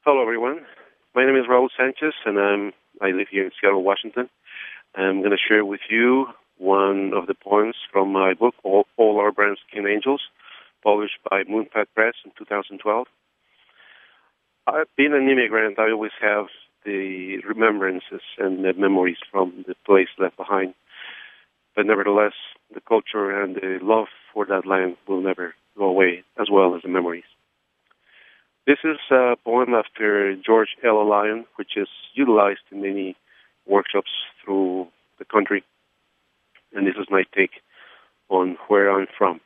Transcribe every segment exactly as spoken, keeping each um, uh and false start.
Hello, everyone. My name is Raul Sanchez, and I'm, I live here in Seattle, Washington. I'm going to share with you one of the poems from my book, All, All Our Brown-Skinned Angels, published by Moonpath Press in two thousand twelve. I've been an immigrant. I always have the remembrances and the memories from the place left behind. But nevertheless, the culture and the love for that land will never go away, as well as the memories. This is a poem after George L. Lyon, which is utilized in many workshops through the country. And this is my take on where I'm from.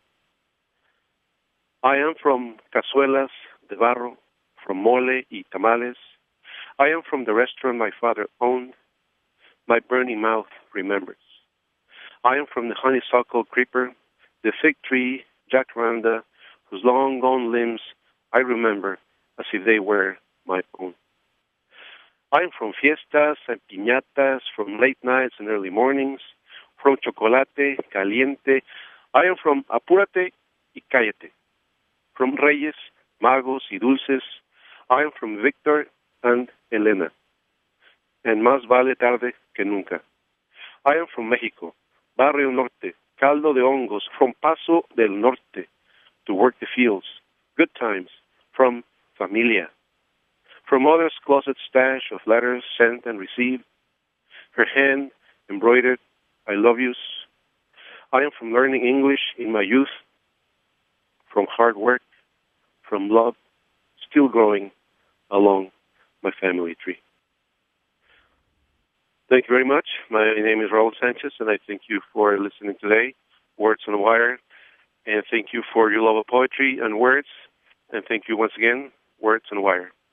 I am from cazuelas de barro, from mole y tamales. I am from the restaurant my father owned. My burning mouth remembers. I am from the honeysuckle creeper, the fig tree, jacaranda, whose long gone limbs I remember as if they were my own. I am from fiestas and piñatas, from late nights and early mornings, from chocolate caliente. I am from apúrate y cállate, from reyes, magos y dulces. I am from Victor and Elena, and más vale tarde que nunca. I am from Mexico, Barrio Norte, caldo de hongos, from Paso del Norte, to work the fields, good times, from familia, from mother's closet stash of letters sent and received, her hand embroidered I love yous. I am from learning English in my youth, from hard work, from love, still growing along my family tree. Thank you very much. My name is Raul Sanchez, and I thank you for listening today, Words on the Wire, and thank you for your love of poetry and words, and thank you once again, Words on the Wire.